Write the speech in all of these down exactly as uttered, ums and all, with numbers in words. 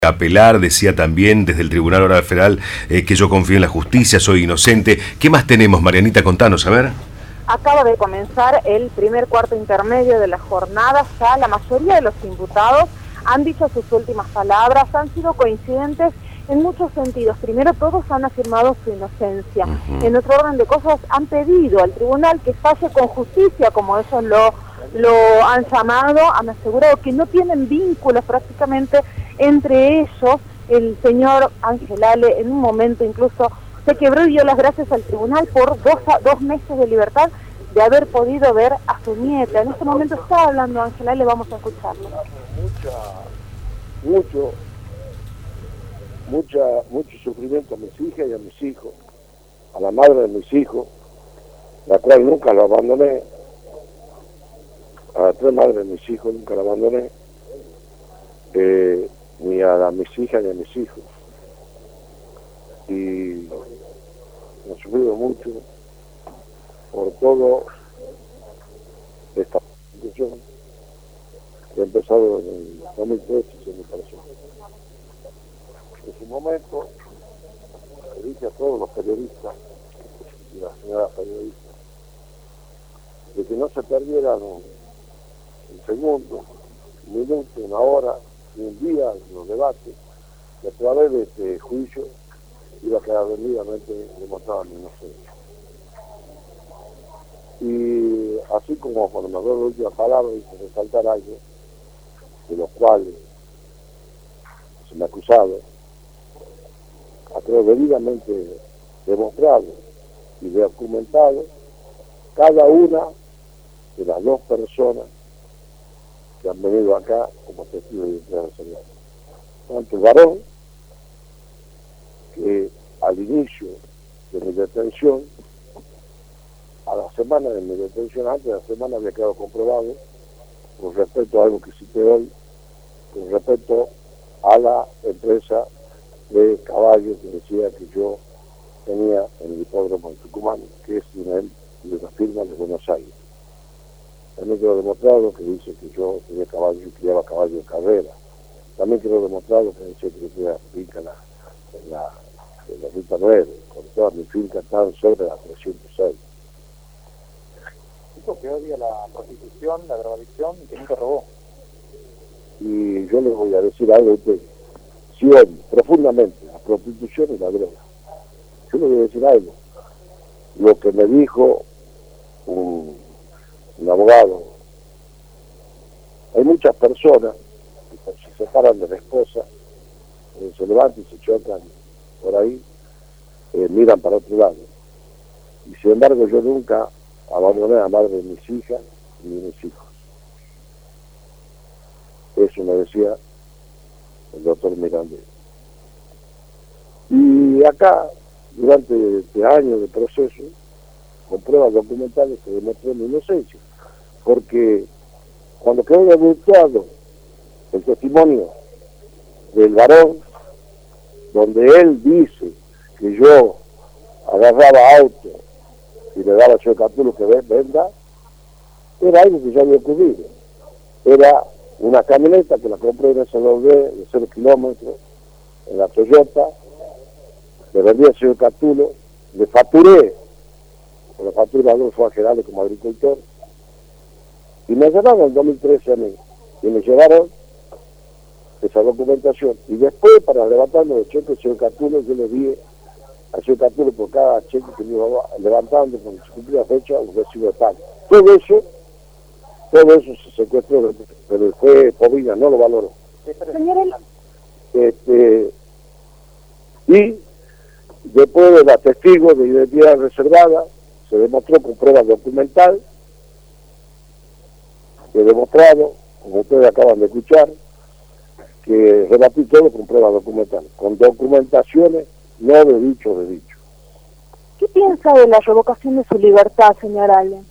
apelar, decía también desde el Tribunal Oral Federal eh, que yo confío en la justicia, soy inocente. ¿Qué más tenemos, Marianita? Contanos, a ver. Acaba de comenzar el primer cuarto intermedio de la jornada. Ya la mayoría de los imputados han dicho sus últimas palabras, han sido coincidentes en muchos sentidos. Primero, todos han afirmado su inocencia. Uh-huh. En otro orden de cosas, han pedido al tribunal que falle con justicia, como ellos lo, lo han llamado. Han asegurado que no tienen vínculos prácticamente entre ellos. El señor Ángel Ale en un momento incluso se quebró y dio las gracias al tribunal por dos, dos meses de libertad de haber podido ver a su nieta. En este momento está hablando Ángel Ale, vamos a escucharlo. Mucha, mucho, mucha, mucho sufrimiento a mis hijas y a mis hijos, a la madre de mis hijos, la cual nunca lo abandoné, a las tres madres de mis hijos nunca lo abandoné, eh, ni a, la, a mis hijas ni a mis hijos. Y he sufrido mucho por todo esta situación que ha empezado en el dos mil trece, se me pareció. En su momento le dije a todos los periodistas y la señora periodista de que no se perdieran un, un segundo, un minuto, una hora, un día en los debates, que a través de este juicio iba a quedar debidamente demostrada mi inocencia. Y así como cuando me acuerdo de la última palabra hice resaltar algo de los cuales se me ha acusado, a través debidamente demostrado y documentado cada una de las dos personas que han venido acá como testigos de identidad nacional. Tanto el varón, que al inicio de mi detención, a la semana de mi detención, antes de la semana había quedado comprobado, con respecto a algo que cité hoy, con respecto a la empresa de caballos que decía que yo tenía en el hipódromo de Tucumán, que es una de las firmas de Buenos Aires. También quedó demostrado que dice que yo tenía caballos y criaba caballos de carrera. También quedó demostrado que decía que yo tenía finca en la, en la, en la Ruta nueve, con todas mis fincas estaban sobre la trescientos seis. Dijo que odia la prostitución, la drogadicción y que nunca robó. Y yo les voy a decir algo a ustedes. Sí odio profundamente la prostitución y la droga. Yo les voy a decir algo. Lo que me dijo un, un abogado, hay muchas personas que se separan de la esposa, eh, se levantan y se chocan por ahí, eh, miran para otro lado. Y sin embargo yo nunca abandoné a la madre de mis hijas ni de mis hijos. Eso me decía el doctor Miranda. Y acá, durante este año de proceso, con pruebas documentales se demostró mi inocencia, porque cuando quedó demostrado el testimonio del varón, donde él dice que yo agarraba auto y le daba al señor Catulo que venda, era algo que ya había ocurrido. Era una camioneta que la compré en ese doble de cero kilómetros, en la Toyota, le vendí al señor Catulo, le facturé, con la factura de fue a Gerardo como agricultor, y me llevaron en el dos mil trece a mí, y me llevaron esa documentación, y después para levantarme los cheques del señor Catulo, yo le di al señor Catulo por cada cheque que me iba levantando cuando se cumplía fecha un recibo de pago. Todo eso, todo eso se secuestró, pero el juez Povina no lo valoró. Este, y después de los testigos de identidad reservada, se demostró con pruebas documental, que he demostrado, como ustedes acaban de escuchar, que rebatí todo con pruebas documentales, con documentaciones, no de dicho de dicho. ¿Qué piensa de la revocación de su libertad, señor Ale?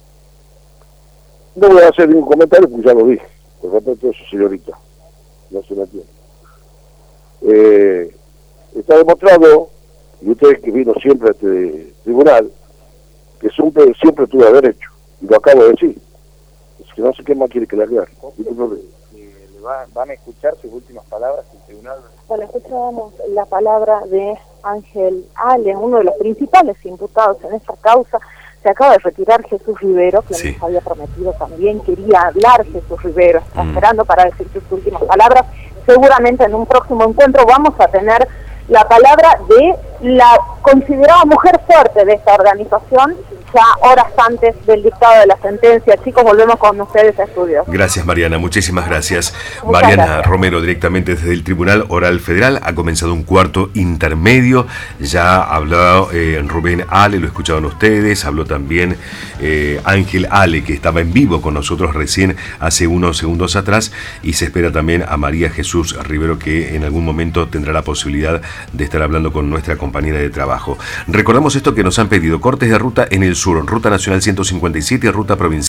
No voy a hacer ningún comentario porque ya lo dije, con respecto a eso, señorita. No se me entiende. Eh, está demostrado, y ustedes que vino siempre a este tribunal, que siempre, siempre tuve derecho, y lo acabo de decir. Es que no sé qué más quiere que le aclare. Eh, va, van a escuchar sus últimas palabras del tribunal. Bueno, escuchábamos la palabra de Ángel Ale, uno de los principales imputados en esta causa. Se acaba de retirar Jesús Rivero, que sí. nos había prometido también, quería hablar Jesús Rivero, está mm. esperando para decir sus últimas palabras. Seguramente en un próximo encuentro vamos a tener la palabra de la considerada mujer fuerte de esta organización, ya horas antes del dictado de la sentencia. Chicos, volvemos con ustedes a estudios. Gracias, Mariana, muchísimas gracias. Muchas Mariana gracias. Romero, directamente desde el Tribunal Oral Federal, ha comenzado un cuarto intermedio. Ya habló eh, Rubén Ale, lo escucharon ustedes, habló también eh, Ángel Ale, que estaba en vivo con nosotros recién hace unos segundos atrás, y se espera también a María Jesús Rivero, que en algún momento tendrá la posibilidad de estar hablando con nuestra compañera de trabajo. Recordamos esto que nos han pedido: cortes de ruta en el sur, Ruta Nacional ciento cincuenta y siete, Ruta Provincial.